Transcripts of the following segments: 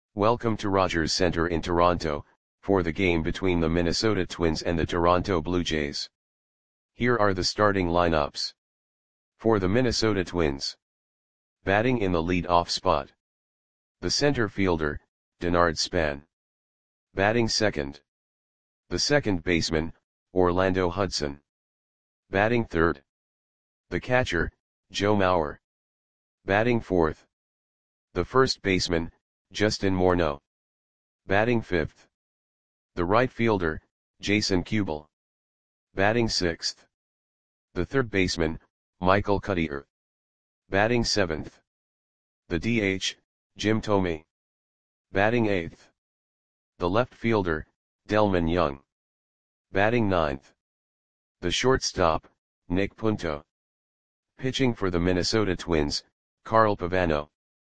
Welcome to Rogers Centre in Toronto, for the game between the Minnesota Twins and the Toronto Blue Jays. Here are the starting lineups. For the Minnesota Twins. Batting in the lead-off spot. The center fielder, Denard Span. Batting second. The second baseman, Orlando Hudson. Batting third. The catcher, Joe Mauer. Batting fourth. The first baseman, Justin Morneau. Batting fifth. The right fielder, Jason Kubel. Batting sixth. The third baseman, Michael Cuddyer. Batting seventh. The DH, Jim Thome. Batting eighth. The left fielder, Delmon Young. Batting ninth. The shortstop, Nick Punto. Pitching for the Minnesota Twins, Carl Pavano.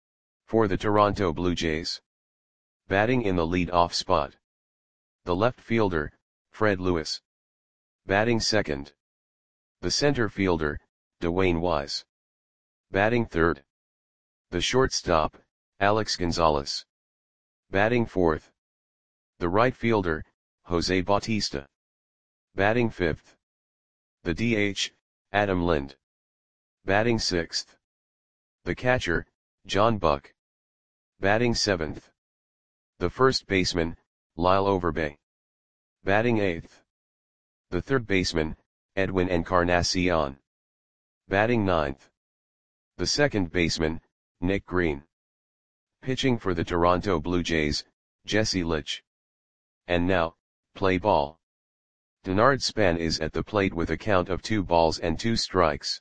For the Toronto Blue Jays. Batting in the lead-off spot. The left fielder, Fred Lewis. Batting second. The center fielder, Dwayne Wise. Batting third. The shortstop, Alex Gonzalez. Batting fourth. The right fielder, Jose Bautista. Batting fifth. The DH, Adam Lind. Batting sixth. The catcher, John Buck. Batting seventh. The first baseman, Lyle Overbay. Batting eighth. The third baseman, Edwin Encarnacion. Batting ninth. The second baseman, Nick Green. Pitching for the Toronto Blue Jays, Jesse Litch. And now, play ball. Denard Span is at the plate with a count of 2 balls and 2 strikes.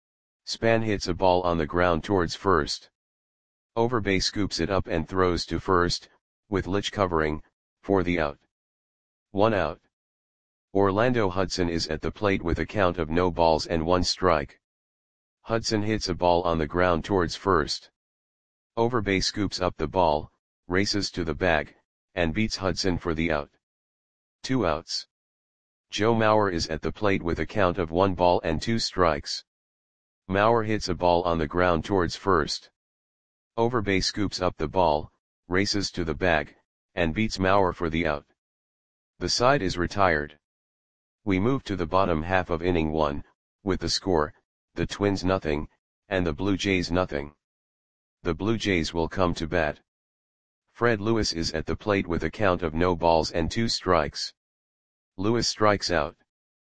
Span hits a ball on the ground towards first. Overbay scoops it up and throws to first, with Litch covering, for the out. 1 out. Orlando Hudson is at the plate with a count of no balls and 1 strike. Hudson hits a ball on the ground towards first. Overbay scoops up the ball, races to the bag, and beats Hudson for the out. 2 outs. Joe Mauer is at the plate with a count of 1 ball and 2 strikes. Mauer hits a ball on the ground towards first. Overbay scoops up the ball, races to the bag, and beats Mauer for the out. The side is retired. We move to the bottom half of inning 1, with the score, the Twins 0, and the Blue Jays 0. The Blue Jays will come to bat. Fred Lewis is at the plate with a count of no balls and 2 strikes. Lewis strikes out.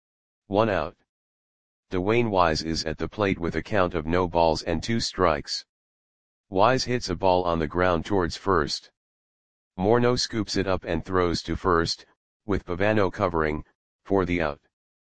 1 out. Dwayne Wise is at the plate with a count of no balls and 2 strikes. Wise hits a ball on the ground towards first. Morneau scoops it up and throws to first, with Pavano covering, for the out.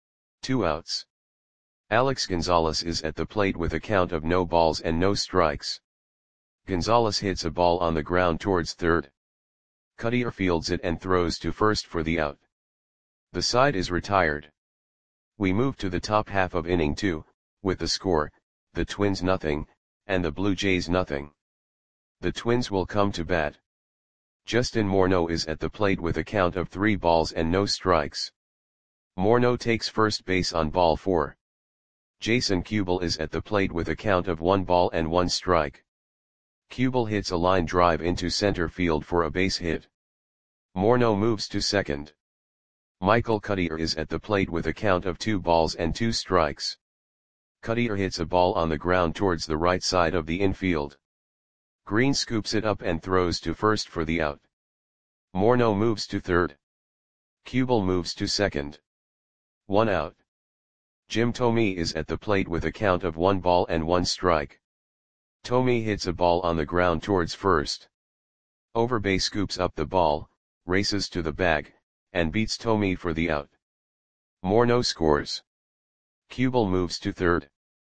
2 outs. Alex Gonzalez is at the plate with a count of no balls and no strikes. Gonzalez hits a ball on the ground towards third. Cuddyer fields it and throws to first for the out. The side is retired. We move to the top half of inning 2, with the score, the Twins 0, and the Blue Jays 0. The Twins will come to bat. Justin Morneau is at the plate with a count of 3 balls and no strikes. Morneau takes first base on ball 4. Jason Kubel is at the plate with a count of 1 ball and 1 strike. Kubel hits a line drive into center field for a base hit. Morneau moves to second. Michael Cuddyer is at the plate with a count of 2 balls and 2 strikes. Cuddyer hits a ball on the ground towards the right side of the infield. Green scoops it up and throws to first for the out. Morneau moves to third. Kubel moves to second. 1 out. Jim Thome is at the plate with a count of 1 ball and 1 strike. Thome hits a ball on the ground towards first. Overbay scoops up the ball, races to the bag, and beats Thome for the out. Morneau scores. Kubel moves to third.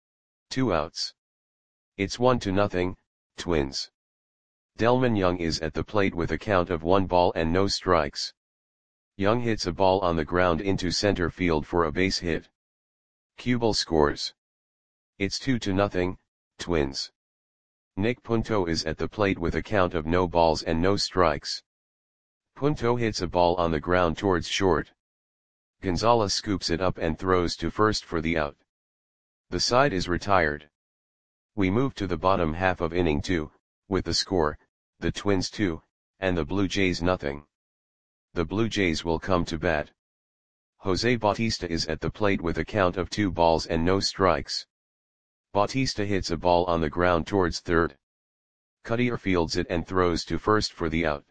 2 outs. It's 1-0, Twins. Delmon Young is at the plate with a count of 1 ball and no strikes. Young hits a ball on the ground into center field for a base hit. Kubel scores. It's 2-0, Twins. Nick Punto is at the plate with a count of no balls and no strikes. Punto hits a ball on the ground towards short. Gonzalez scoops it up and throws to first for the out. The side is retired. We move to the bottom half of inning 2, with the score, the Twins 2, and the Blue Jays nothing. The Blue Jays will come to bat. Jose Bautista is at the plate with a count of 2 balls and no strikes. Bautista hits a ball on the ground towards third. Cutter fields it and throws to first for the out.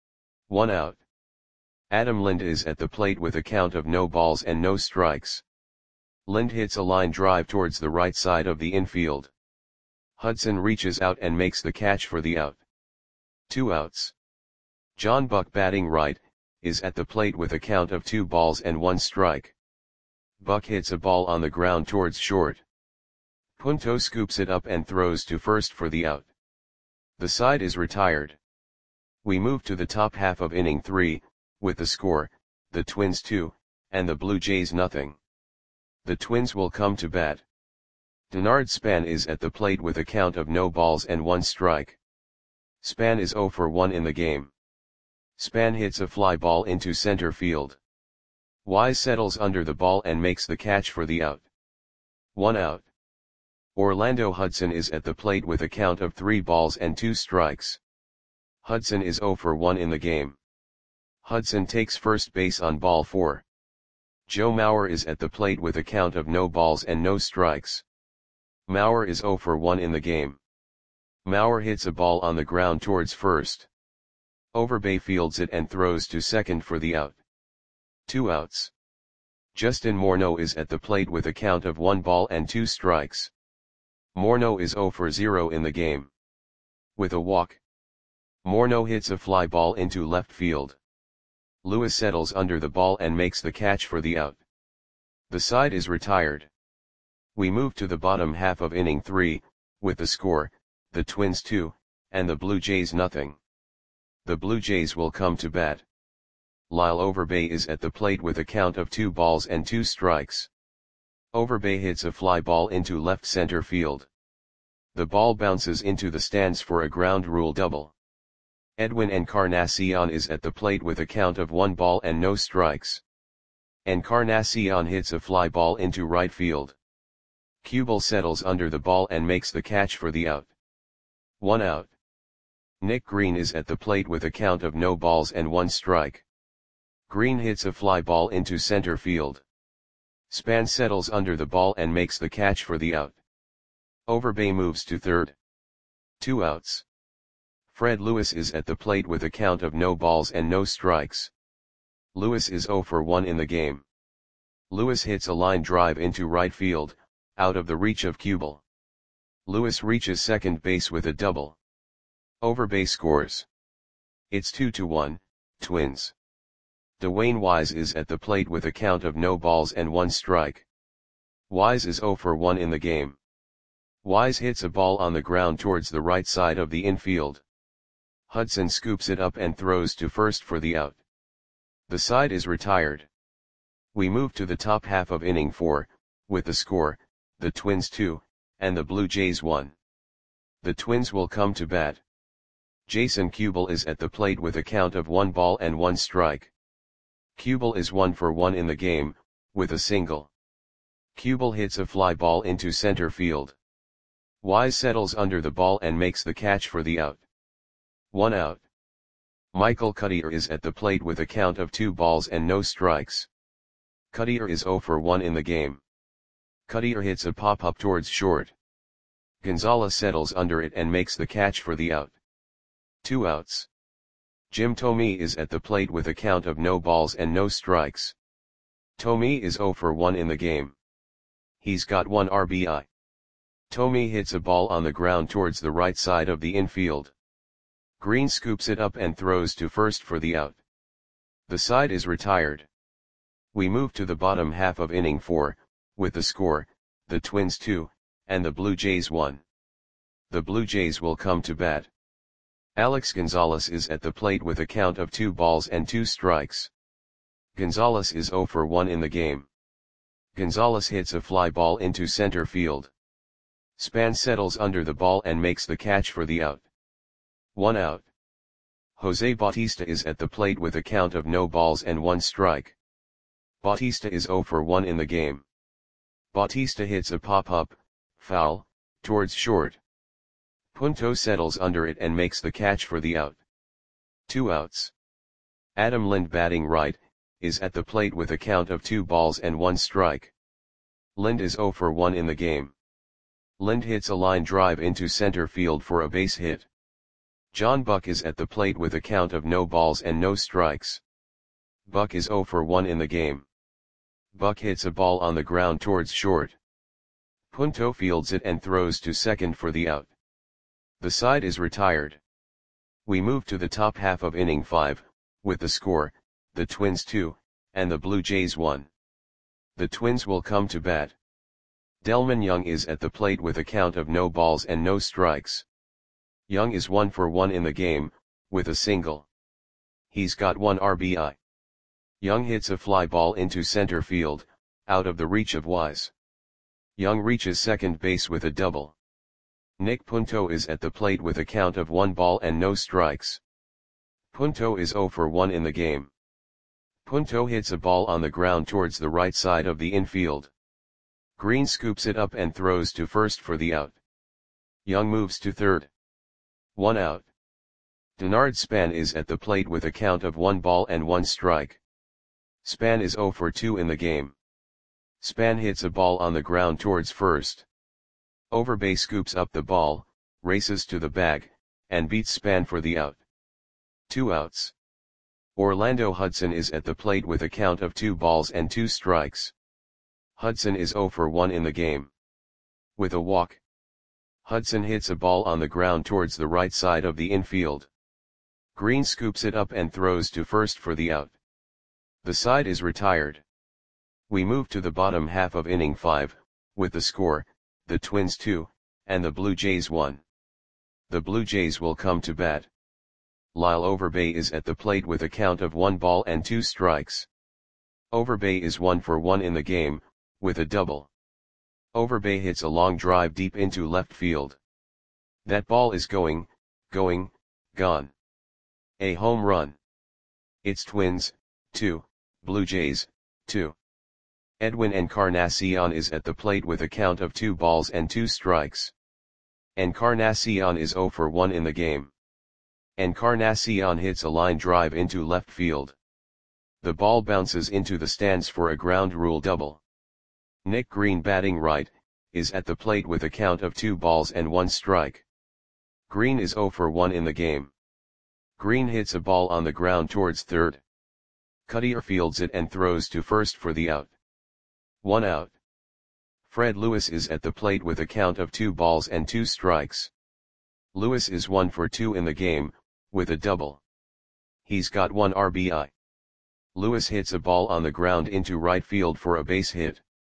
1 out. Adam Lind is at the plate with a count of no balls and no strikes. Lind hits a line drive towards the right side of the infield. Hudson reaches out and makes the catch for the out. 2 outs. John Buck, batting right, is at the plate with a count of 2 balls and 1 strike. Buck hits a ball on the ground towards short. Punto scoops it up and throws to first for the out. The side is retired. We move to the top half of inning 3, with the score, the Twins 2, and the Blue Jays nothing. The Twins will come to bat. Denard Span is at the plate with a count of no balls and 1 strike. Span is 0 for 1 in the game. Span hits a fly ball into center field. Wise settles under the ball and makes the catch for the out. 1 out. Orlando Hudson is at the plate with a count of 3 balls and 2 strikes. Hudson is 0 for 1 in the game. Hudson takes first base on ball 4. Joe Mauer is at the plate with a count of no balls and no strikes. Mauer is 0 for 1 in the game. Mauer hits a ball on the ground towards first. Overbay fields it and throws to second for the out. 2 outs. Justin Morneau is at the plate with a count of 1 ball and 2 strikes. Morneau is 0 for 0 in the game. With a walk, Morneau hits a fly ball into left field. Lewis settles under the ball and makes the catch for the out. The side is retired. We move to the bottom half of inning 3, with the score, the Twins 2, and the Blue Jays nothing. The Blue Jays will come to bat. Lyle Overbay is at the plate with a count of 2 balls and 2 strikes. Overbay hits a fly ball into left center field. The ball bounces into the stands for a ground rule double. Edwin Encarnacion is at the plate with a count of 1 ball and no strikes. Encarnacion hits a fly ball into right field. Kubel settles under the ball and makes the catch for the out. 1 out. Nick Green is at the plate with a count of no balls and 1 strike. Green hits a fly ball into center field. Span settles under the ball and makes the catch for the out. Overbay moves to third. 2 outs. Fred Lewis is at the plate with a count of no balls and no strikes. Lewis is 0 for 1 in the game. Lewis hits a line drive into right field, out of the reach of Kubel. Lewis reaches second base with a double. Overbay scores. It's 2-1, Twins. Dwayne Wise is at the plate with a count of no balls and 1 strike. Wise is 0 for 1 in the game. Wise hits a ball on the ground towards the right side of the infield. Hudson scoops it up and throws to first for the out. The side is retired. We move to the top half of inning 4, with the score, the Twins 2, and the Blue Jays 1. The Twins will come to bat. Jason Kubel is at the plate with a count of 1 ball and 1 strike. Kubel is 1 for 1 in the game, with a single. Kubel hits a fly ball into center field. Wise settles under the ball and makes the catch for the out. 1 out. Michael Cutter is at the plate with a count of 2 balls and no strikes. Cutter is 0 for 1 in the game. Cutter hits a pop-up towards short. Gonzalez settles under it and makes the catch for the out. 2 outs. Jim Thome is at the plate with a count of no balls and no strikes. Thome is 0 for 1 in the game. He's got 1 RBI. Thome hits a ball on the ground towards the right side of the infield. Green scoops it up and throws to first for the out. The side is retired. We move to the bottom half of inning 4, with the score, the Twins 2, and the Blue Jays 1. The Blue Jays will come to bat. Alex Gonzalez is at the plate with a count of 2 balls and 2 strikes. Gonzalez is 0 for 1 in the game. Gonzalez hits a fly ball into center field. Span settles under the ball and makes the catch for the out. 1 out. Jose Bautista is at the plate with a count of no balls and 1 strike. Bautista is 0 for 1 in the game. Bautista hits a pop-up, foul, towards short. Punto settles under it and makes the catch for the out. 2 outs. Adam Lind batting right, is at the plate with a count of 2 balls and 1 strike. Lind is 0 for 1 in the game. Lind hits a line drive into center field for a base hit. John Buck is at the plate with a count of no balls and no strikes. Buck is 0 for 1 in the game. Buck hits a ball on the ground towards short. Punto fields it and throws to second for the out. The side is retired. We move to the top half of inning 5, with the score, the Twins 2, and the Blue Jays 1. The Twins will come to bat. Delmon Young is at the plate with a count of no balls and no strikes. Young is 1 for 1 in the game, with a single. He's got 1 RBI. Young hits a fly ball into center field, out of the reach of Wise. Young reaches second base with a double. Nick Punto is at the plate with a count of 1 ball and no strikes. Punto is 0 for 1 in the game. Punto hits a ball on the ground towards the right side of the infield. Green scoops it up and throws to first for the out. Young moves to third. 1 out. Denard Span is at the plate with a count of 1 ball and 1 strike. Span is 0 for 2 in the game. Span hits a ball on the ground towards first. Overbay scoops up the ball, races to the bag, and beats Span for the out. 2 outs. Orlando Hudson is at the plate with a count of 2 balls and 2 strikes. Hudson is 0 for 1 in the game. With a walk, Hudson hits a ball on the ground towards the right side of the infield. Green scoops it up and throws to first for the out. The side is retired. We move to the bottom half of inning 5, with the score, the Twins 2, and the Blue Jays 1. The Blue Jays will come to bat. Lyle Overbay is at the plate with a count of 1 ball and 2 strikes. Overbay is 1 for 1 in the game, with a double. Overbay hits a long drive deep into left field. That ball is going, gone. A home run. It's Twins, 2, Blue Jays, 2. Edwin Encarnacion is at the plate with a count of 2 balls and 2 strikes. Encarnacion is 0 for 1 in the game. Encarnacion hits a line drive into left field. The ball bounces into the stands for a ground rule double. Nick Green batting right, is at the plate with a count of 2 balls and 1 strike. Green is 0 for 1 in the game. Green hits a ball on the ground towards third. Cuttier fields it and throws to first for the out. 1 out. Fred Lewis is at the plate with a count of 2 balls and 2 strikes. Lewis is 1 for 2 in the game, with a double. He's got 1 RBI. Lewis hits a ball on the ground into right field for a base hit.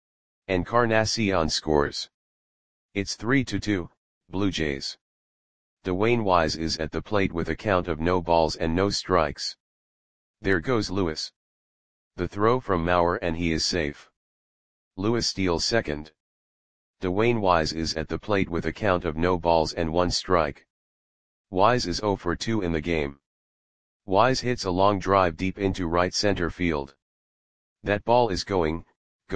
Encarnacion scores. It's 3-2, Blue Jays. Dwayne Wise is at the plate with a count of no balls and no strikes. There goes Lewis. The throw from Mauer and he is safe. Lewis steals second. Dwayne Wise is at the plate with a count of no balls and 1 strike. Wise is 0 for 2 in the game. Wise hits a long drive deep into right center field. That ball is going,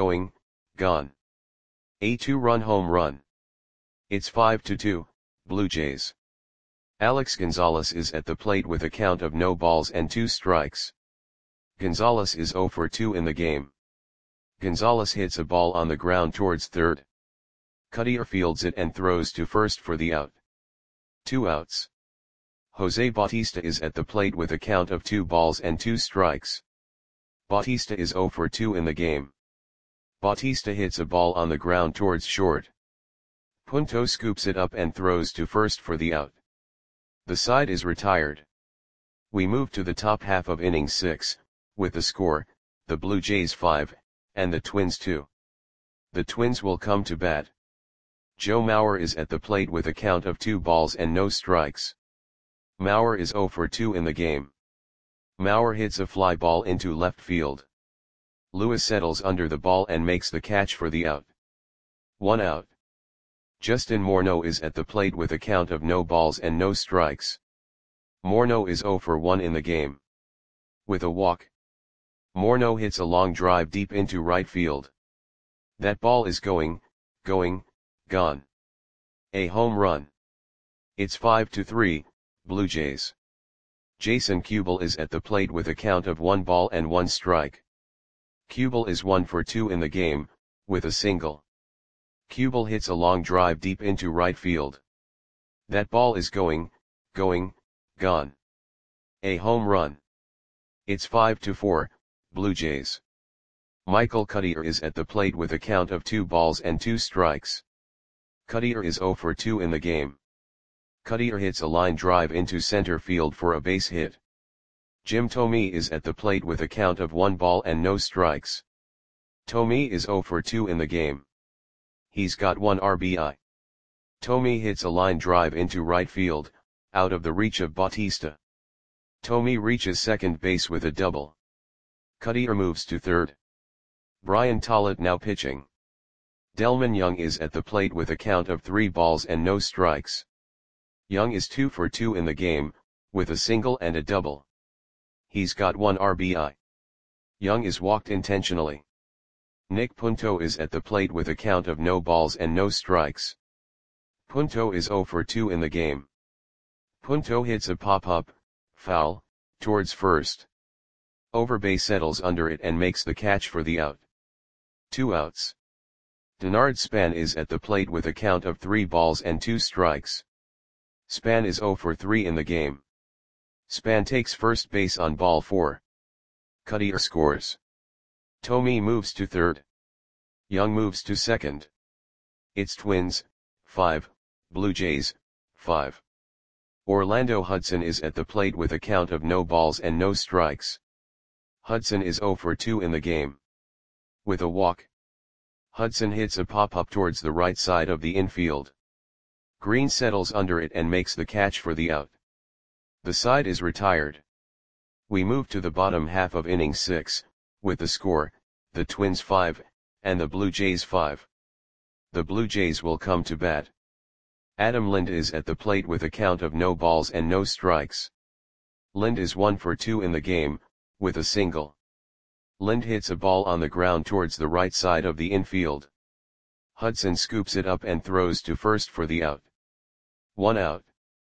gone. A 2-run home run. It's 5-2, Blue Jays. Alex Gonzalez is at the plate with a count of no balls and 2 strikes. Gonzalez is 0 for 2 in the game. Gonzalez hits a ball on the ground towards third. Cuttier fields it and throws to first for the out. 2 outs. Jose Bautista is at the plate with a count of 2 balls and 2 strikes. Bautista is 0 for 2 in the game. Bautista hits a ball on the ground towards short. Punto scoops it up and throws to first for the out. The side is retired. We move to the top half of inning 6, with the score, the Blue Jays 5, and the Twins 2. The Twins will come to bat. Joe Mauer is at the plate with a count of 2 balls and no strikes. Mauer is 0 for 2 in the game. Mauer hits a fly ball into left field. Lewis settles under the ball and makes the catch for the out. 1 out. Justin Morneau is at the plate with a count of no balls and no strikes. Morneau is 0 for 1 in the game. With a walk, Morneau hits a long drive deep into right field. That ball is going, gone. A home run. It's 5-3, Blue Jays. Jason Kubel is at the plate with a count of 1 ball and 1 strike. Kubel is 1 for 2 in the game, with a single. Kubel hits a long drive deep into right field. That ball is going, gone. A home run. It's 5-4, Blue Jays. Michael Cuddyer is at the plate with a count of 2 balls and 2 strikes. Cuddyer is 0 for 2 in the game. Cuddyer hits a line drive into center field for a base hit. Jim Thome is at the plate with a count of 1 ball and no strikes. Thome is 0 for 2 in the game. He's got 1 RBI. Thome hits a line drive into right field, out of the reach of Bautista. Thome reaches second base with a double. Cuddyer moves to third. Brian Tollett now pitching. Delmon Young is at the plate with a count of 3 balls and no strikes. Young is 2 for 2 in the game, with a single and a double. He's got 1 RBI. Young is walked intentionally. Nick Punto is at the plate with a count of no balls and no strikes. Punto is 0 for 2 in the game. Punto hits a pop-up, foul, towards first. Overbay settles under it and makes the catch for the out. 2 outs. Denard Span is at the plate with a count of 3 balls and 2 strikes. Span is 0 for 3 in the game. Span takes first base on ball 4. Cuddyer scores. Thome moves to third. Young moves to second. It's Twins, 5, Blue Jays, 5. Orlando Hudson is at the plate with a count of no balls and no strikes. Hudson is 0 for 2 in the game. With a walk. Hudson hits a pop-up towards the right side of the infield. Green settles under it and makes the catch for the out. The side is retired. We move to the bottom half of inning 6, with the score, the Twins 5, and the Blue Jays 5. The Blue Jays will come to bat. Adam Lind is at the plate with a count of no balls and no strikes. Lind is 1 for 2 in the game, with a single. Lind hits a ball on the ground towards the right side of the infield. Hudson scoops it up and throws to first for the out. 1 out.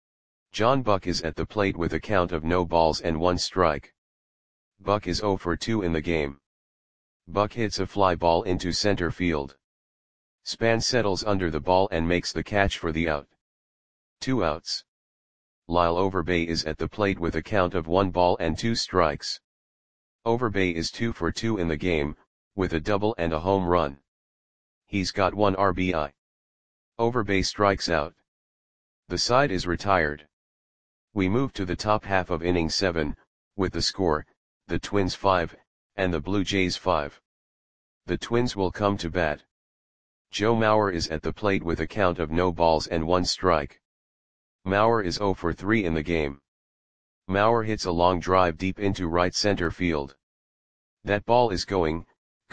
John Buck is at the plate with a count of no balls and 1 strike. Buck is 0 for 2 in the game. Buck hits a fly ball into center field. Span settles under the ball and makes the catch for the out. 2 outs. Lyle Overbay is at the plate with a count of 1 ball and 2 strikes. Overbay is 2 for 2 in the game, with a double and a home run. He's got 1 RBI. Overbay strikes out. The side is retired. We move to the top half of inning 7, with the score, the Twins 5, and the Blue Jays 5. The Twins will come to bat. Joe Mauer is at the plate with a count of no balls and 1 strike. Mauer is 0 for 3 in the game. Mauer hits a long drive deep into right center field. That ball is going,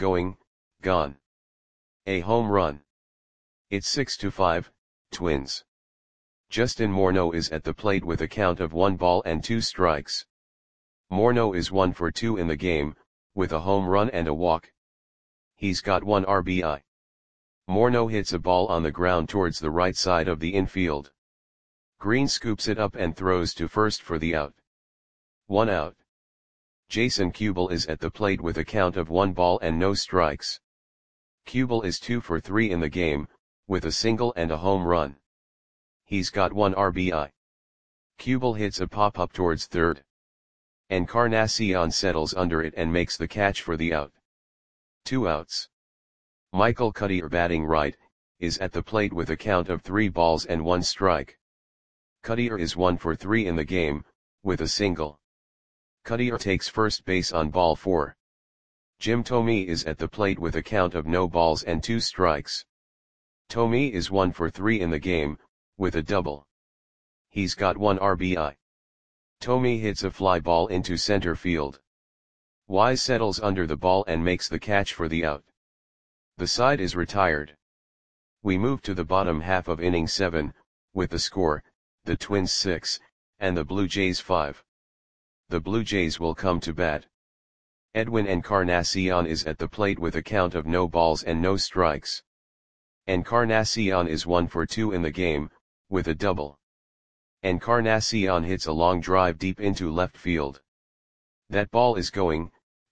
gone. A home run. It's 6-5, Twins. Justin Morneau is at the plate with a count of 1 ball and 2 strikes. Morneau is 1 for 2 in the game, with a home run and a walk. He's got 1 RBI. Morneau hits a ball on the ground towards the right side of the infield. Green scoops it up and throws to first for the out. 1 out. Jason Kubel is at the plate with a count of 1 ball and no strikes. Kubel is 2 for 3 in the game, with a single and a home run. He's got 1 RBI. Kubel hits a pop-up towards third. Encarnacion settles under it and makes the catch for the out. 2 outs. Michael Cuddyer, batting right, is at the plate with a count of 3 balls and 1 strike. Cuddyer is 1 for 3 in the game, with a single. Cuddyer takes first base on ball 4. Jim Thome is at the plate with a count of no balls and 2 strikes. Thome is 1 for 3 in the game, with a double. He's got 1 RBI. Thome hits a fly ball into center field. Wise settles under the ball and makes the catch for the out. The side is retired. We move to the bottom half of inning 7, with the score, the Twins 6, and the Blue Jays 5. The Blue Jays will come to bat. Edwin Encarnacion is at the plate with a count of no balls and no strikes. Encarnacion is 1 for 2 in the game, with a double. Encarnacion hits a long drive deep into left field. That ball is going,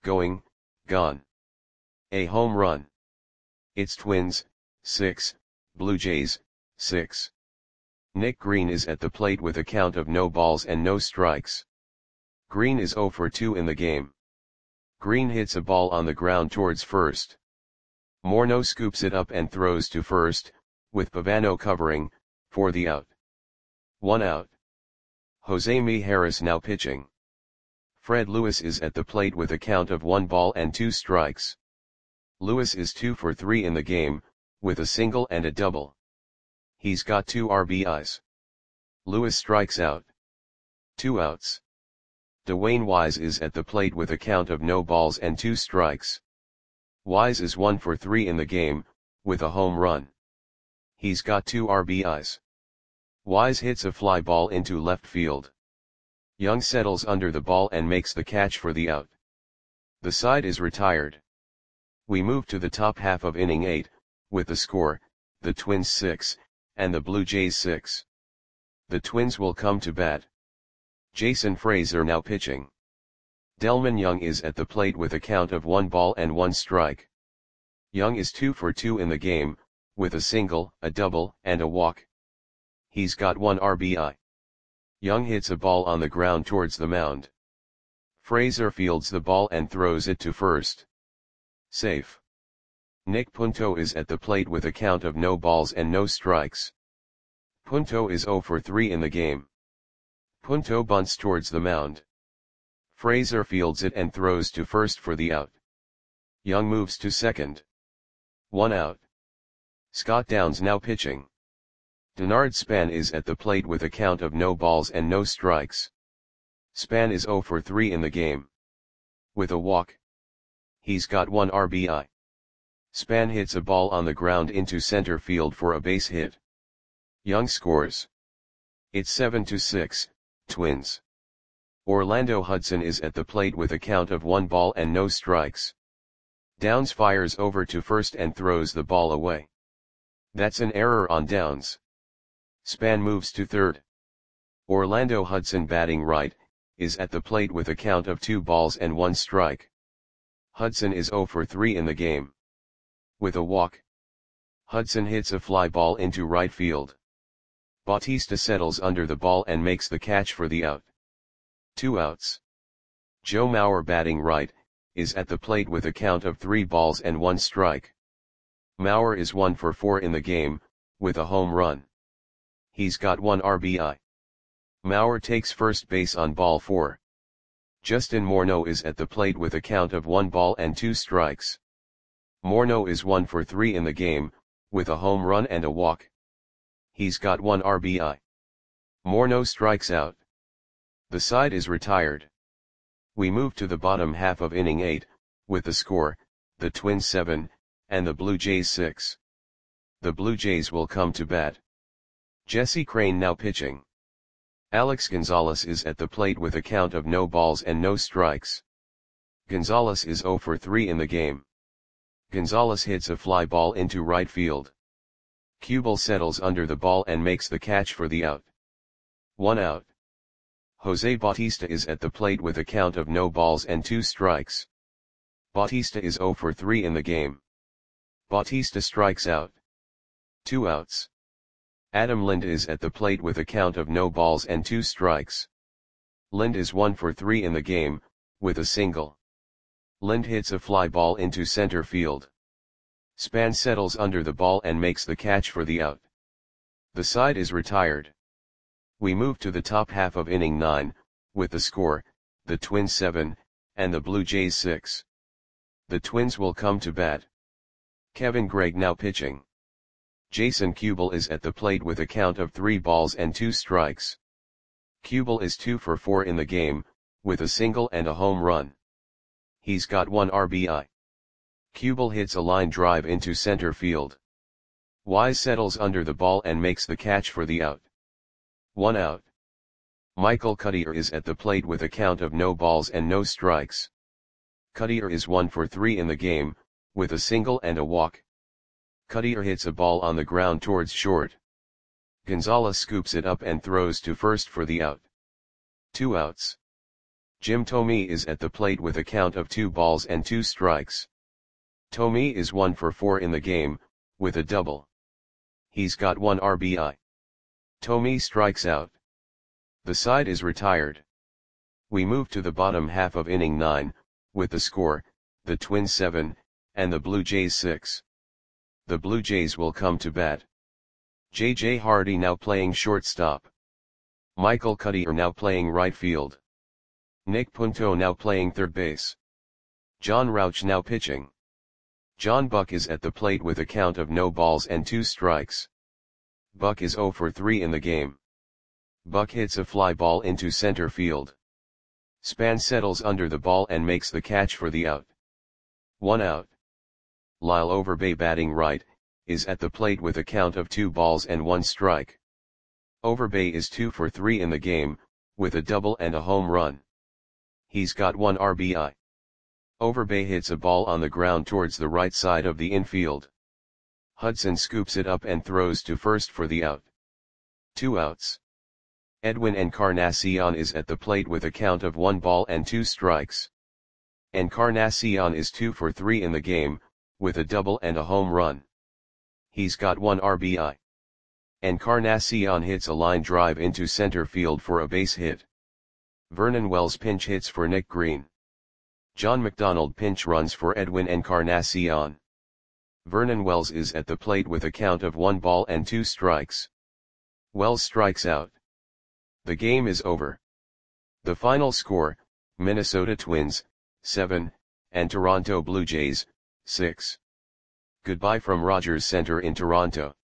gone. A home run. It's Twins, 6, Blue Jays, 6. Nick Green is at the plate with a count of no balls and no strikes. Green is 0 for 2 in the game. Green hits a ball on the ground towards first. Morneau scoops it up and throws to first, with Pavano covering, for the out. 1 out. Jose Mijares now pitching. Fred Lewis is at the plate with a count of 1 ball and 2 strikes. Lewis is 2 for 3 in the game, with a single and a double. He's got 2 RBIs. Lewis strikes out. 2 outs. Dwayne Wise is at the plate with a count of no balls and 2 strikes. Wise is 1 for 3 in the game, with a home run. He's got 2 RBIs. Wise hits a fly ball into left field. Young settles under the ball and makes the catch for the out. The side is retired. We move to the top half of inning 8, with the score, the Twins 6, and the Blue Jays 6. The Twins will come to bat. Jason Frazier now pitching. Delmon Young is at the plate with a count of 1 ball and 1 strike. Young is 2 for 2 in the game, with a single, a double, and a walk. He's got 1 RBI. Young hits a ball on the ground towards the mound. Frazier fields the ball and throws it to first. Safe. Nick Punto is at the plate with a count of no balls and no strikes. Punto is 0 for 3 in the game. Punto bunts towards the mound. Frazier fields it and throws to first for the out. Young moves to second. 1 out. Scott Downs now pitching. Denard Span is at the plate with a count of no balls and no strikes. Span is 0 for 3 in the game. With a walk. He's got 1 RBI. Span hits a ball on the ground into center field for a base hit. Young scores. It's 7-6, Twins. Orlando Hudson is at the plate with a count of 1 ball and no strikes. Downs fires over to first and throws the ball away. That's an error on Downs. Span moves to third. Orlando Hudson batting right, is at the plate with a count of 2 balls and 1 strike. Hudson is 0 for 3 in the game. With a walk. Hudson hits a fly ball into right field. Bautista settles under the ball and makes the catch for the out. 2 outs. Joe Mauer batting right, is at the plate with a count of 3 balls and 1 strike. Mauer is 1 for 4 in the game, with a home run. He's got 1 RBI. Mauer takes first base on ball 4. Justin Morneau is at the plate with a count of 1 ball and 2 strikes. Morneau is 1 for 3 in the game, with a home run and a walk. He's got 1 RBI. Morneau strikes out. The side is retired. We move to the bottom half of inning 8, with the score, the Twins 7, and the Blue Jays 6. The Blue Jays will come to bat. Jesse Crain now pitching. Alex Gonzalez is at the plate with a count of no balls and no strikes. Gonzalez is 0 for 3 in the game. Gonzalez hits a fly ball into right field. Kubel settles under the ball and makes the catch for the out. 1 out. Jose Bautista is at the plate with a count of no balls and 2 strikes. Bautista is 0 for 3 in the game. Bautista strikes out. 2 outs. Adam Lind is at the plate with a count of no balls and 2 strikes. Lind is 1 for 3 in the game, with a single. Lind hits a fly ball into center field. Span settles under the ball and makes the catch for the out. The side is retired. We move to the top half of inning 9, with the score, the Twins 7, and the Blue Jays 6. The Twins will come to bat. Kevin Gregg now pitching. Jason Kubel is at the plate with a count of 3 balls and 2 strikes. Kubel is 2 for 4 in the game, with a single and a home run. He's got 1 RBI. Kubel hits a line drive into center field. Wise settles under the ball and makes the catch for the out. 1 out. Michael Cuddyer is at the plate with a count of no balls and no strikes. Cuddyer is 1 for 3 in the game, with a single and a walk. Cuddyer hits a ball on the ground towards short. Gonzalez scoops it up and throws to first for the out. 2 outs. Jim Thome is at the plate with a count of 2 balls and 2 strikes. Thome is 1 for 4 in the game, with a double. He's got 1 RBI. Thome strikes out. The side is retired. We move to the bottom half of inning 9, with the score, the Twins 7, and the Blue Jays 6. The Blue Jays will come to bat. J.J. Hardy now playing shortstop. Michael Cuddyer now playing right field. Nick Punto now playing third base. John Rauch now pitching. John Buck is at the plate with a count of no balls and 2 strikes. Buck is 0 for 3 in the game. Buck hits a fly ball into center field. Span settles under the ball and makes the catch for the out. 1 out. Lyle Overbay batting right, is at the plate with a count of 2 balls and 1 strike. Overbay is 2 for 3 in the game, with a double and a home run. He's got 1 RBI. Overbay hits a ball on the ground towards the right side of the infield. Hudson scoops it up and throws to first for the out. 2 outs. Edwin Encarnacion is at the plate with a count of 1 ball and 2 strikes. Encarnacion is 2 for 3 in the game, with a double and a home run. He's got 1 RBI. Encarnacion hits a line drive into center field for a base hit. Vernon Wells pinch hits for Nick Green. John McDonald pinch runs for Edwin Encarnacion. Vernon Wells is at the plate with a count of 1 ball and 2 strikes. Wells strikes out. The game is over. The final score, Minnesota Twins, 7, and Toronto Blue Jays, 6. Goodbye from Rogers Center in Toronto.